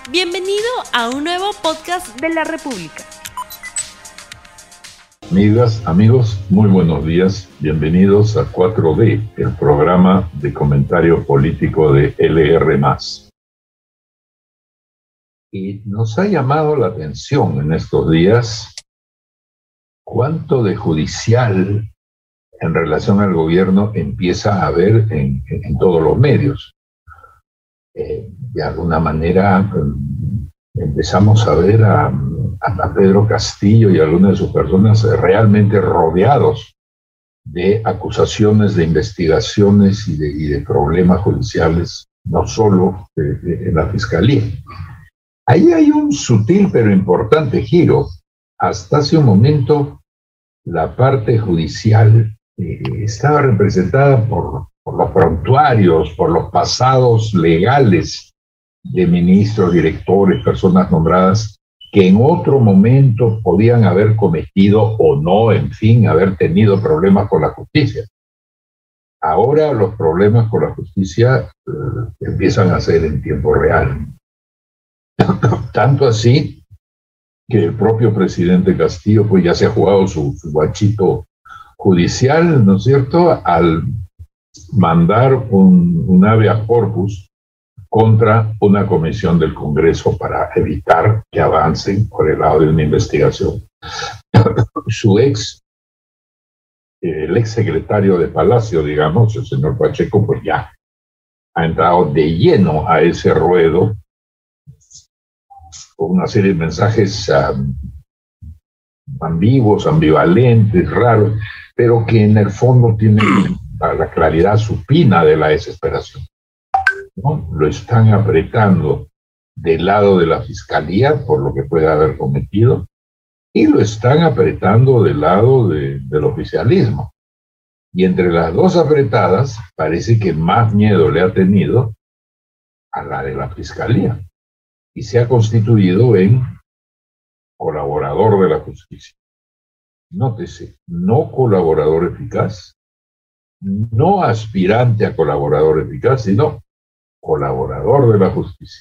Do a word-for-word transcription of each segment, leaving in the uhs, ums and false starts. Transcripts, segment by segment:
Bienvenido a un nuevo podcast de la República. Amigas, amigos, muy buenos días. Bienvenidos a cuatro D, el programa de comentario político de L R más. Y nos ha llamado la atención en estos días cuánto de judicial en relación al gobierno empieza a haber en, en, en todos los medios. Eh, de alguna manera eh, empezamos a ver a, a Pedro Castillo y a algunas de sus personas realmente rodeados de acusaciones, de investigaciones y de, y de problemas judiciales, no solo de, de, en la Fiscalía. Ahí hay un sutil pero importante giro. Hasta hace un momento la parte judicial eh, estaba representada por por los prontuarios, por los pasados legales de ministros, directores, personas nombradas que en otro momento podían haber cometido o no, en fin, haber tenido problemas con la justicia. Ahora los problemas con la justicia eh, empiezan a ser en tiempo real. Tanto así que el propio presidente Castillo pues ya se ha jugado su, su guachito judicial, ¿no es cierto?, al mandar un, un habeas corpus contra una comisión del Congreso para evitar que avancen por el lado de una investigación. Su ex, el ex secretario de Palacio, digamos, el señor Pacheco, pues ya ha entrado de lleno a ese ruedo con una serie de mensajes um, ambiguos, ambivalentes, raros, pero que en el fondo tienen la claridad supina de la desesperación, ¿no? Lo están apretando del lado de la Fiscalía por lo que puede haber cometido y lo están apretando del lado de, del oficialismo. Y entre las dos apretadas parece que más miedo le ha tenido a la de la Fiscalía y se ha constituido en colaborador de la justicia. Nótese, no colaborador eficaz, no aspirante a colaborador eficaz, sino colaborador de la justicia.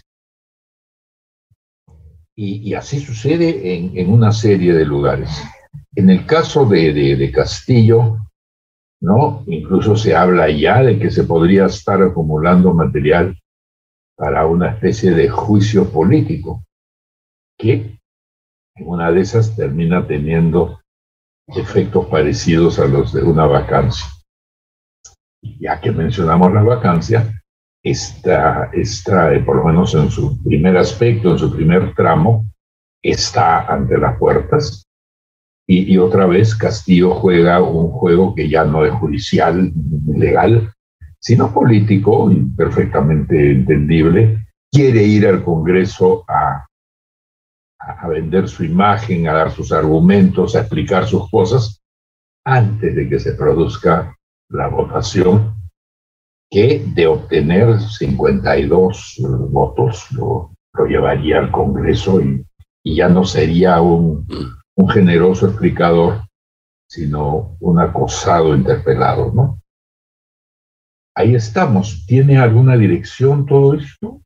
Y, y así sucede en, en una serie de lugares. En el caso de, de, de Castillo, ¿no? Incluso se habla ya de que se podría estar acumulando material para una especie de juicio político, que en una de esas termina teniendo efectos parecidos a los de una vacancia. Ya que mencionamos la vacancia, esta, esta, por lo menos en su primer aspecto, en su primer tramo, está ante las puertas. Y, y otra vez Castillo juega un juego que ya no es judicial, legal, sino político y perfectamente entendible. Quiere ir al Congreso a, a vender su imagen, a dar sus argumentos, a explicar sus cosas, antes de que se produzca la votación, que de obtener cincuenta y dos votos lo, lo llevaría al Congreso y, y ya no sería un, un generoso explicador, sino un acosado interpelado, ¿no? Ahí estamos. ¿Tiene alguna dirección todo esto?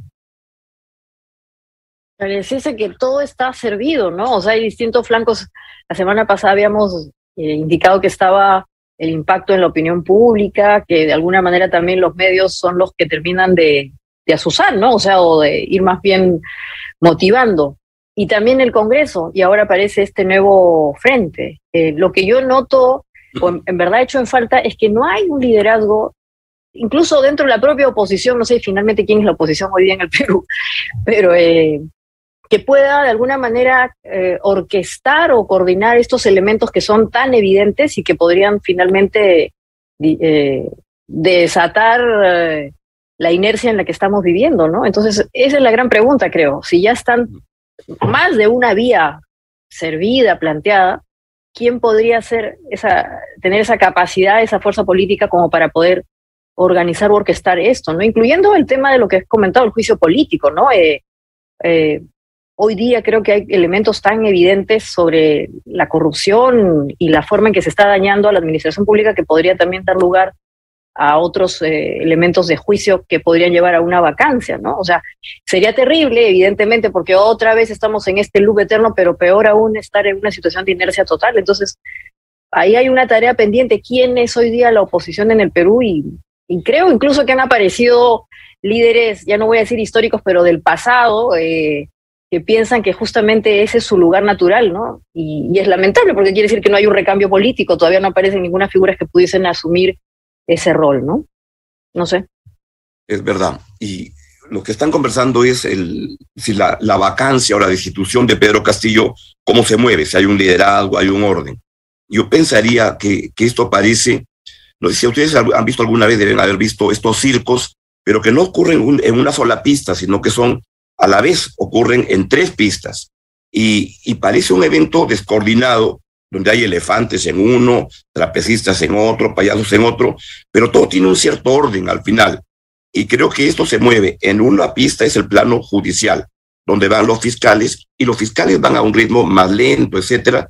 Pareciese que todo está servido, ¿no? O sea, hay distintos flancos. La semana pasada habíamos eh, indicado que estaba el impacto en la opinión pública, que de alguna manera también los medios son los que terminan de, de asusar, ¿no? O sea, o de ir más bien motivando. Y también el Congreso, y ahora aparece este nuevo frente. Eh, lo que yo noto, o en, en verdad hecho en falta, es que no hay un liderazgo, incluso dentro de la propia oposición, no sé finalmente quién es la oposición hoy día en el Perú, pero eh, que pueda de alguna manera eh, orquestar o coordinar estos elementos que son tan evidentes y que podrían finalmente eh, desatar eh, la inercia en la que estamos viviendo, ¿no? Entonces, esa es la gran pregunta, creo. Si ya están más de una vía servida, planteada, ¿quién podría ser esa, tener esa capacidad, esa fuerza política como para poder organizar o orquestar esto, ¿no? Incluyendo el tema de lo que has comentado, el juicio político, ¿no? Eh, eh, Hoy día creo que hay elementos tan evidentes sobre la corrupción y la forma en que se está dañando a la administración pública que podría también dar lugar a otros eh, elementos de juicio que podrían llevar a una vacancia, ¿no? O sea, sería terrible, evidentemente, porque otra vez estamos en este loop eterno, pero peor aún estar en una situación de inercia total. Entonces, ahí hay una tarea pendiente. ¿Quién es hoy día la oposición en el Perú? Y, y creo incluso que han aparecido líderes, ya no voy a decir históricos, pero del pasado, eh, que piensan que justamente ese es su lugar natural, ¿no? Y, y es lamentable, porque quiere decir que no hay un recambio político, todavía no aparecen ninguna figuras que pudiesen asumir ese rol, ¿no? No sé. Es verdad. Y lo que están conversando es el, si la, la vacancia o la destitución de Pedro Castillo, cómo se mueve, si hay un liderazgo, hay un orden. Yo pensaría que, que esto parece, no sé si ustedes han visto alguna vez, deben haber visto estos circos, pero que no ocurren un, en una sola pista, sino que son a la vez, ocurren en tres pistas. Y, y parece un evento descoordinado, donde hay elefantes en uno, trapecistas en otro, payasos en otro, pero todo tiene un cierto orden al final. Y creo que esto se mueve en una pista, es el plano judicial, donde van los fiscales, y los fiscales van a un ritmo más lento, etcétera.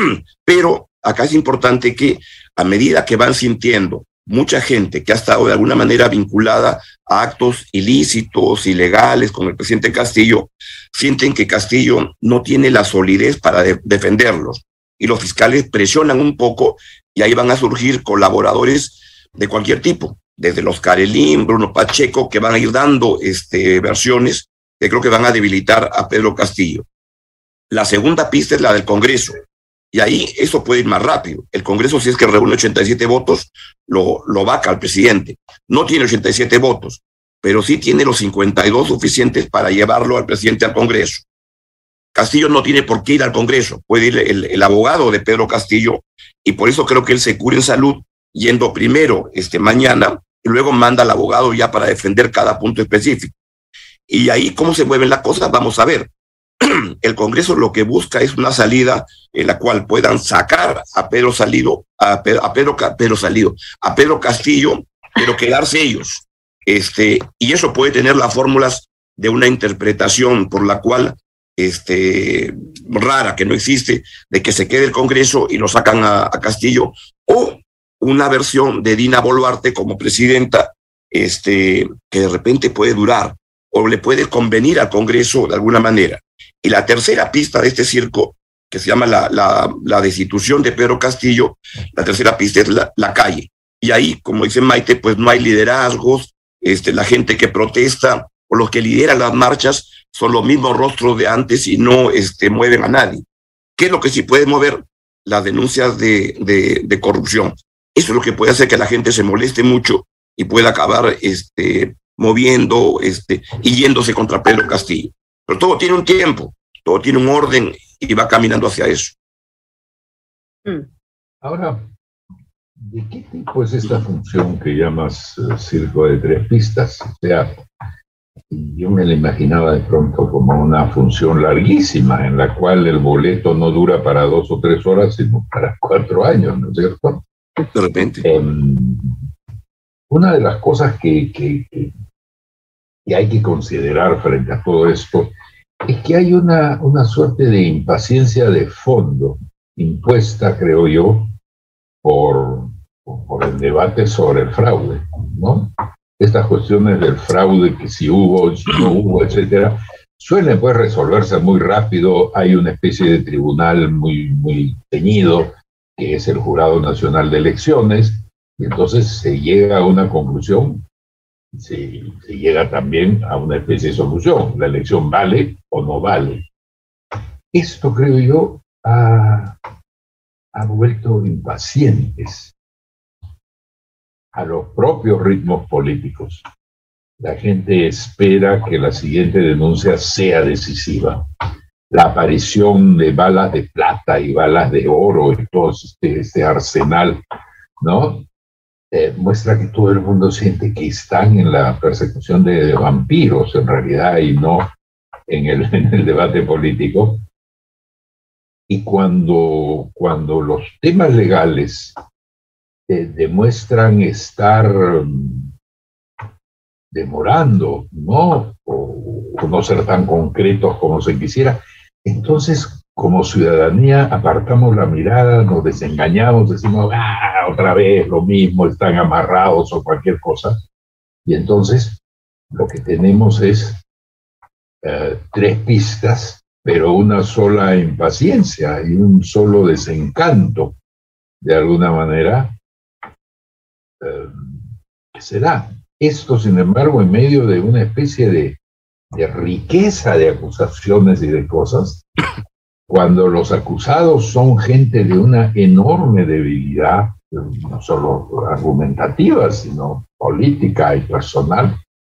Pero acá es importante que a medida que van sintiendo mucha gente que ha estado de alguna manera vinculada a actos ilícitos, ilegales con el presidente Castillo, sienten que Castillo no tiene la solidez para de- defenderlos. Y los fiscales presionan un poco y ahí van a surgir colaboradores de cualquier tipo, desde los Carelín, Bruno Pacheco, que van a ir dando este, versiones que creo que van a debilitar a Pedro Castillo. La segunda pista es la del Congreso. Y ahí eso puede ir más rápido. El Congreso, si es que reúne ochenta y siete votos, lo, lo vaca al presidente. No tiene ochenta y siete votos, pero sí tiene los cincuenta y dos suficientes para llevarlo al presidente al Congreso. Castillo no tiene por qué ir al Congreso, puede ir el, el abogado de Pedro Castillo, y por eso creo que él se cura en salud yendo primero este, mañana, y luego manda al abogado ya para defender cada punto específico. Y ahí, ¿cómo se mueven las cosas? Vamos a ver. El Congreso lo que busca es una salida en la cual puedan sacar a Pedro Salido, a Pedro, a Pedro, Pedro Salido, a Pedro Castillo, pero quedarse ellos. Este, y eso puede tener las fórmulas de una interpretación por la cual, este, rara, que no existe, de que se quede el Congreso y lo sacan a, a Castillo, o una versión de Dina Boluarte como presidenta, este, que de repente puede durar o le puede convenir al Congreso de alguna manera. Y la tercera pista de este circo, que se llama la, la, la destitución de Pedro Castillo, la tercera pista es la, la calle. Y ahí, como dice Maite, pues no hay liderazgos, este, la gente que protesta o los que lideran las marchas son los mismos rostros de antes y no este, mueven a nadie. ¿Qué es lo que sí puede mover? Las denuncias de, de, de corrupción. Eso es lo que puede hacer que la gente se moleste mucho y pueda acabar este, moviendo este, y yéndose contra Pedro Castillo. Pero todo tiene un tiempo, todo tiene un orden y va caminando hacia eso. Ahora, ¿de qué tipo es esta función que llamas uh, circo de tres pistas? O sea, yo me la imaginaba de pronto como una función larguísima en la cual el boleto no dura para dos o tres horas, sino para cuatro años, ¿no es cierto? De repente. Eh, una de las cosas que, que, que, que hay que considerar frente a todo esto es que hay una, una suerte de impaciencia de fondo impuesta, creo yo, por, por el debate sobre el fraude, ¿no? Estas cuestiones del fraude, que si hubo, si no hubo, etcétera, suelen pues resolverse muy rápido. Hay una especie de tribunal muy, muy ceñido, que es el Jurado Nacional de Elecciones, y entonces se llega a una conclusión, se, se llega también a una especie de solución. La elección vale o no vale. Esto, creo yo, ha, ha vuelto impacientes a los propios ritmos políticos. La gente espera que la siguiente denuncia sea decisiva. La aparición de balas de plata y balas de oro y todo este, este arsenal, ¿no? Eh, muestra que todo el mundo siente que están en la persecución de, de vampiros, en realidad, y no en el, en el debate político. Y cuando, cuando los temas legales eh, demuestran estar um, demorando, ¿no? O, o no ser tan concretos como se quisiera, entonces, como ciudadanía, apartamos la mirada, nos desengañamos, decimos, ah, otra vez lo mismo, están amarrados o cualquier cosa. Y entonces lo que tenemos es eh, tres pistas, pero una sola impaciencia y un solo desencanto, de alguna manera. Eh, ¿Qué será? Esto, sin embargo, en medio de una especie de, de riqueza de acusaciones y de cosas, cuando los acusados son gente de una enorme debilidad, no solo argumentativa, sino política y personal.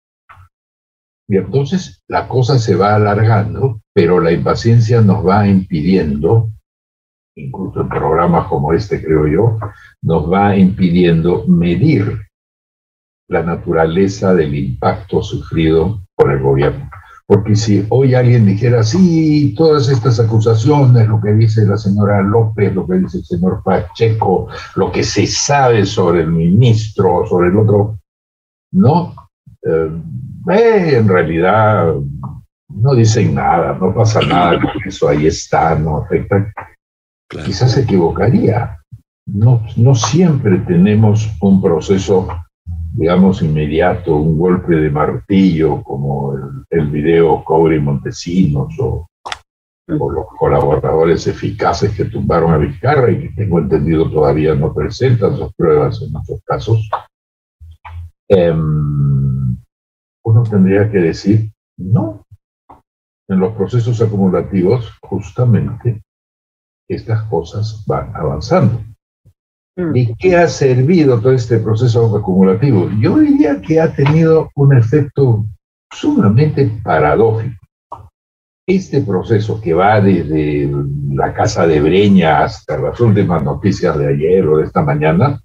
Y entonces la cosa se va alargando, pero la impaciencia nos va impidiendo, incluso en programas como este, creo yo, nos va impidiendo medir la naturaleza del impacto sufrido por el gobierno. Porque si hoy alguien dijera, sí, todas estas acusaciones, lo que dice la señora López, lo que dice el señor Pacheco, lo que se sabe sobre el ministro, sobre el otro, no, eh, eh, en realidad no dicen nada, no pasa nada con eso, ahí está, no afecta. Claro. Quizás se equivocaría. No, no siempre tenemos un proceso, digamos, inmediato, un golpe de martillo como el, el video Cobre y Montesinos o, o los colaboradores eficaces que tumbaron a Vizcarra y que tengo entendido todavía no presentan sus pruebas en muchos casos. Eh, uno tendría que decir, no, en los procesos acumulativos justamente estas cosas van avanzando. ¿De qué ha servido todo este proceso acumulativo? Yo diría que ha tenido un efecto sumamente paradójico. Este proceso que va desde la casa de Breña hasta las últimas noticias de ayer o de esta mañana,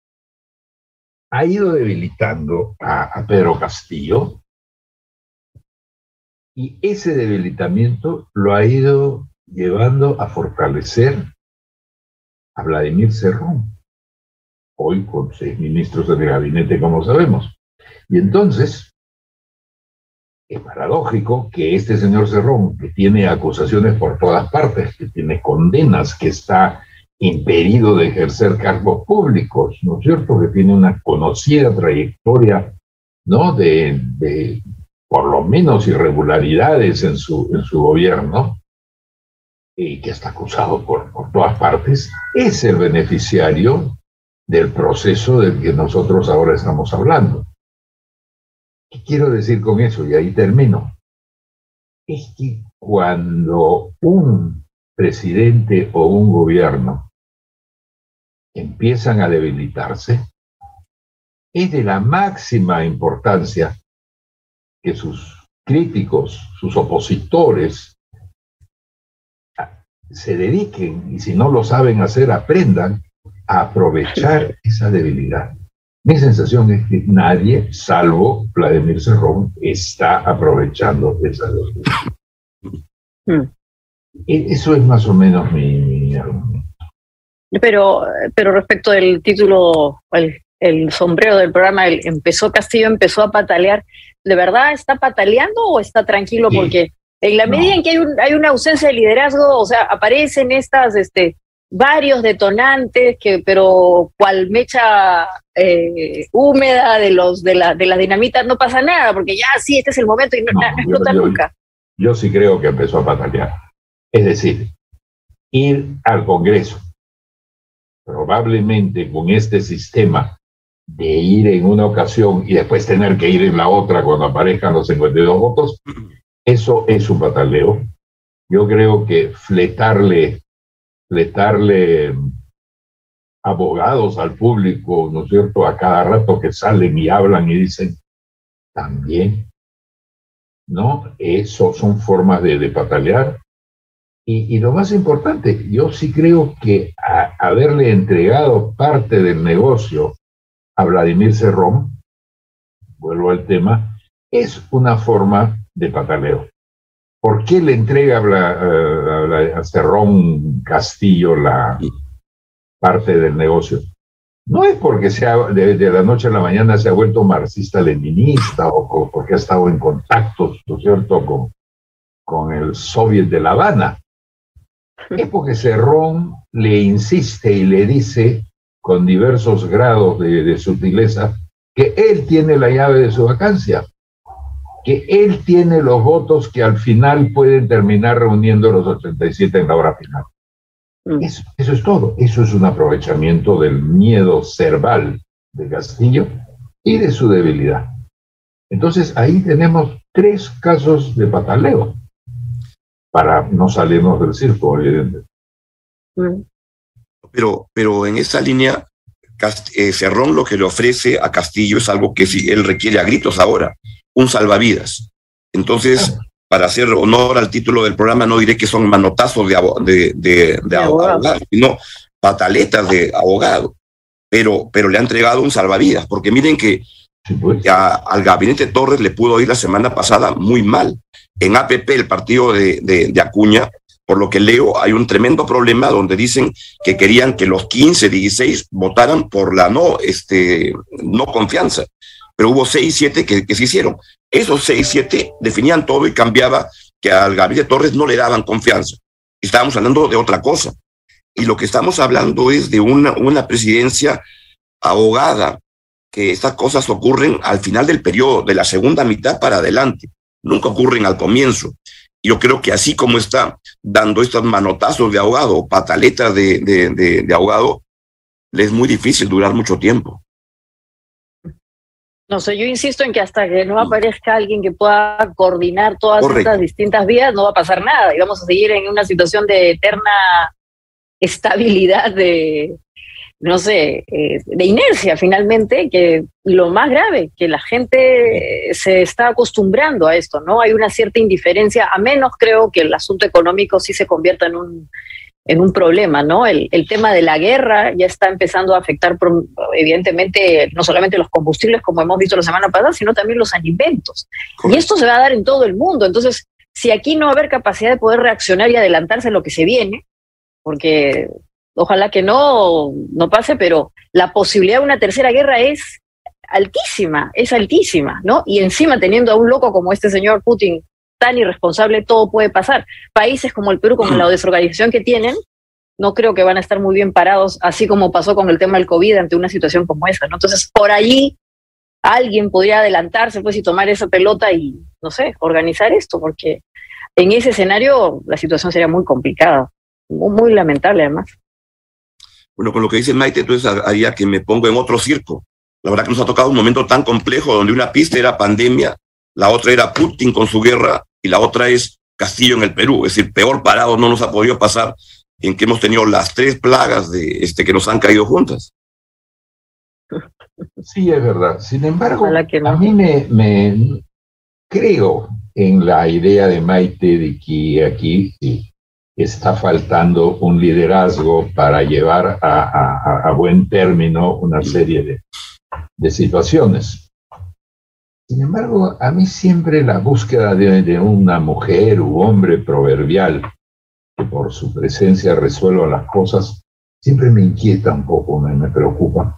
ha ido debilitando a, a Pedro Castillo, y ese debilitamiento lo ha ido llevando a fortalecer a Vladimir Cerrón, hoy con seis ministros del gabinete, como sabemos. Y entonces, es paradójico que este señor Cerrón, que tiene acusaciones por todas partes, que tiene condenas, que está impedido de ejercer cargos públicos, ¿no es cierto?, que tiene una conocida trayectoria, ¿no?, de, de por lo menos irregularidades en su, en su gobierno, y que está acusado por, por todas partes, es el beneficiario del proceso del que nosotros ahora estamos hablando. ¿Qué quiero decir con eso? Y ahí termino. Es que cuando un presidente o un gobierno empiezan a debilitarse, es de la máxima importancia que sus críticos, sus opositores, se dediquen, y si no lo saben hacer, aprendan a aprovechar esa debilidad. Mi sensación es que nadie, salvo Vladimir Cerrón, está aprovechando esa debilidad. Hmm. Eso es más o menos mi, mi argumento. Pero, pero respecto del título, el, el sombrero del programa, el empezó Castillo, empezó a patalear, ¿de verdad está pataleando o está tranquilo? Sí. Porque en la medida no. en que hay, un, hay una ausencia de liderazgo, o sea, aparecen estas, este, varios detonantes, que, pero cual mecha eh, húmeda de los de la de las dinamitas, no pasa nada, porque ya sí, este es el momento y no, no, no explota yo, nunca. Yo, yo sí creo que empezó a patalear. Es decir, ir al Congreso, probablemente con este sistema de ir en una ocasión y después tener que ir en la otra cuando aparezcan los cincuenta y dos votos, eso es un pataleo. Yo creo que fletarle, fletarle abogados al público, ¿no es cierto?, a cada rato que salen y hablan y dicen, también, ¿no? Eso son formas de, de patalear. Y, y lo más importante, yo sí creo que a, haberle entregado parte del negocio a Vladimir Cerrón, vuelvo al tema, es una forma de pataleo. ¿Por qué le entrega a, a, a Cerrón Castillo la parte del negocio? No es porque sea de, de la noche a la mañana se ha vuelto marxista-leninista o, o porque ha estado en contactos, ¿no es cierto?, con, con el Soviet de La Habana. Es porque Cerrón le insiste y le dice, con diversos grados de, de sutileza, que él tiene la llave de su vacancia, que él tiene los votos que al final pueden terminar reuniendo los ochenta y siete en la hora final. Mm. Eso, eso es todo. Eso es un aprovechamiento del miedo cerval de Castillo y de su debilidad. Entonces ahí tenemos tres casos de pataleo para no salirnos del circo, evidentemente. Mm. Pero, pero en esa línea, eh, Cerrón lo que le ofrece a Castillo es algo que sí, él requiere a gritos ahora, un salvavidas. Entonces, ah. para hacer honor al título del programa, no diré que son manotazos de, de, de, de abogado, sino pataletas de abogado, pero, pero le ha entregado un salvavidas, porque miren que sí, pues. a, al gabinete Torres le pudo ir la semana pasada muy mal. En A P P, el partido de, de, de Acuña, por lo que leo, hay un tremendo problema donde dicen que querían que los quince, dieciséis votaran por la no, este, no confianza, pero hubo seis, siete que, que se hicieron. Esos seis, siete definían todo y cambiaba que al gabinete Torres no le daban confianza. Estábamos hablando de otra cosa. Y lo que estamos hablando es de una, una presidencia ahogada, que estas cosas ocurren al final del periodo, de la segunda mitad para adelante. Nunca ocurren al comienzo. Yo creo que así como está dando estos manotazos de ahogado, pataletas de, de, de, de ahogado, le es muy difícil durar mucho tiempo. No sé, yo insisto en que hasta que no aparezca alguien que pueda coordinar todas Correcto. estas distintas vías, no va a pasar nada y vamos a seguir en una situación de eterna estabilidad, de, no sé, eh, de inercia finalmente, que lo más grave, que la gente se está acostumbrando a esto, ¿no? Hay una cierta indiferencia, a menos creo que el asunto económico sí se convierta en un, en un problema, ¿no? El, el tema de la guerra ya está empezando a afectar evidentemente no solamente los combustibles, como hemos visto la semana pasada, sino también los alimentos. Correcto. Y esto se va a dar en todo el mundo. Entonces, si aquí no va a haber capacidad de poder reaccionar y adelantarse a lo que se viene, porque ojalá que no, no pase, pero la posibilidad de una tercera guerra es altísima, es altísima, ¿no? Y encima teniendo a un loco como este señor Putin tan irresponsable, todo puede pasar. Países como el Perú, con la desorganización que tienen, no creo que van a estar muy bien parados, así como pasó con el tema del COVID ante una situación como esa, ¿no? Entonces, por allí alguien podría adelantarse pues y tomar esa pelota y, no sé, organizar esto, porque en ese escenario la situación sería muy complicada, muy, muy lamentable además. Bueno, con lo que dice Maite, entonces haría que me pongo en otro circo. La verdad que nos ha tocado un momento tan complejo donde una pista era pandemia, la otra era Putin con su guerra y la otra es Castillo en el Perú. Es decir, peor parado no nos ha podido pasar en que hemos tenido las tres plagas de este que nos han caído juntas. Sí, es verdad. Sin embargo, no. a mí me, me creo en la idea de Maite de que aquí sí, está faltando un liderazgo para llevar a, a, a buen término una serie de, de situaciones. Sin embargo, a mí siempre la búsqueda de, de una mujer u hombre proverbial que por su presencia resuelva las cosas, siempre me inquieta un poco, me, me preocupa.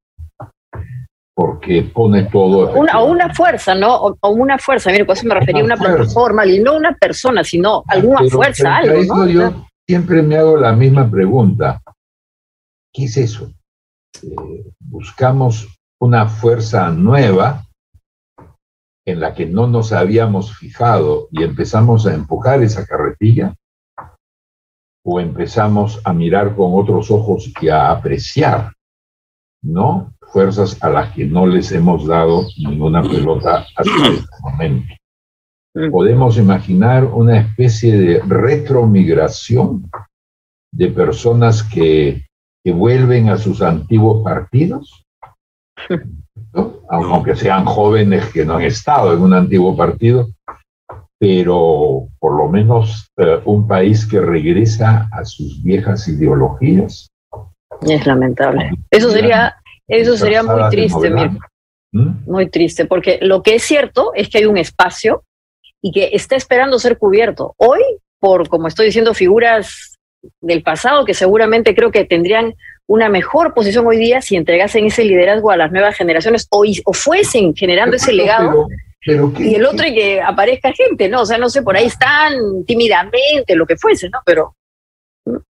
Porque pone todo... Una, o una fuerza, ¿no? O, o una fuerza, mire, por eso me refería a una, una plataforma, y no una persona, sino alguna Pero, fuerza, algo, eso ¿no? Yo siempre me hago la misma pregunta. ¿Qué es eso? Eh, buscamos una fuerza nueva en la que no nos habíamos fijado y empezamos a empujar esa carretilla, o empezamos a mirar con otros ojos y a apreciar, ¿no? Fuerzas a las que no les hemos dado ninguna pelota hasta este momento. Podemos imaginar una especie de retromigración de personas que, que vuelven a sus antiguos partidos, ¿no? Aunque sean jóvenes que no han estado en un antiguo partido, pero por lo menos eh, un país que regresa a sus viejas ideologías. Es lamentable. Eso sería, eso sería muy triste, Mirko. ¿Mm? Muy triste, porque lo que es cierto es que hay un espacio y que está esperando ser cubierto. Hoy, por, como estoy diciendo, figuras del pasado que seguramente creo que tendrían una mejor posición hoy día si entregasen ese liderazgo a las nuevas generaciones o, o fuesen generando ese legado. Pero, pero ¿qué, y el otro, y que aparezca gente, ¿no? O sea, no sé, por ahí están tímidamente, lo que fuese, ¿no? Pero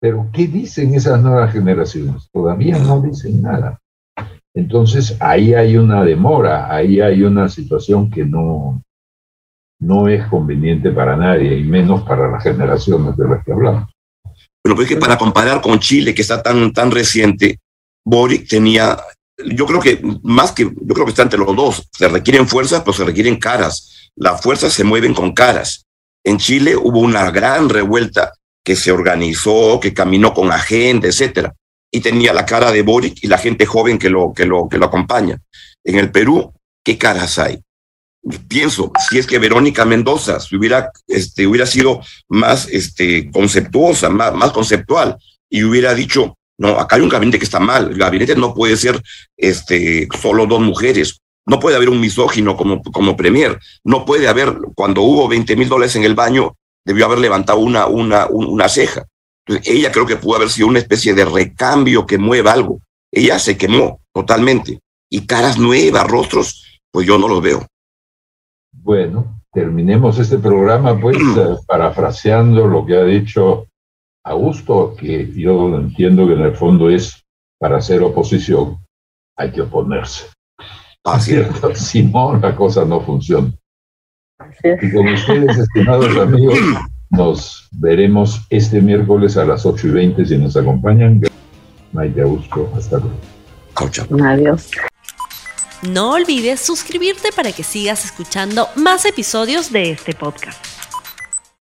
Pero ¿qué dicen esas nuevas generaciones? Todavía no dicen nada. Entonces ahí hay una demora, ahí hay una situación que no, no es conveniente para nadie, y menos para las generaciones de las que hablamos. Pero es que para comparar con Chile, que está tan, tan reciente, Boric tenía, yo creo que más que, yo creo que está entre los dos, se requieren fuerzas, pero se requieren caras. Las fuerzas se mueven con caras. En Chile hubo una gran revuelta que se organizó, que caminó con agenda, etcétera, y tenía la cara de Boric y la gente joven que lo, que lo, que lo acompaña. En el Perú, ¿qué caras hay? Pienso, si es que Verónica Mendoza si hubiera, este, hubiera sido más este, conceptuosa, más, más conceptual, y hubiera dicho, no, acá hay un gabinete que está mal, el gabinete no puede ser este, solo dos mujeres, no puede haber un misógino como, como premier, no puede haber, cuando hubo veinte mil dólares en el baño, debió haber levantado una, una, una ceja. Entonces, ella creo que pudo haber sido una especie de recambio que mueva algo. Ella se quemó totalmente. Y caras nuevas, rostros, pues yo no los veo. Bueno, terminemos este programa, pues, eh, parafraseando lo que ha dicho Augusto, que yo entiendo que en el fondo es, para hacer oposición, hay que oponerse. Así es. Si no, la cosa no funciona. Y con ustedes, estimados amigos, nos veremos este miércoles a las ocho y veinte si nos acompañan. Maite, Augusto, hasta luego. Chao, chao. Adiós. No olvides suscribirte para que sigas escuchando más episodios de este podcast.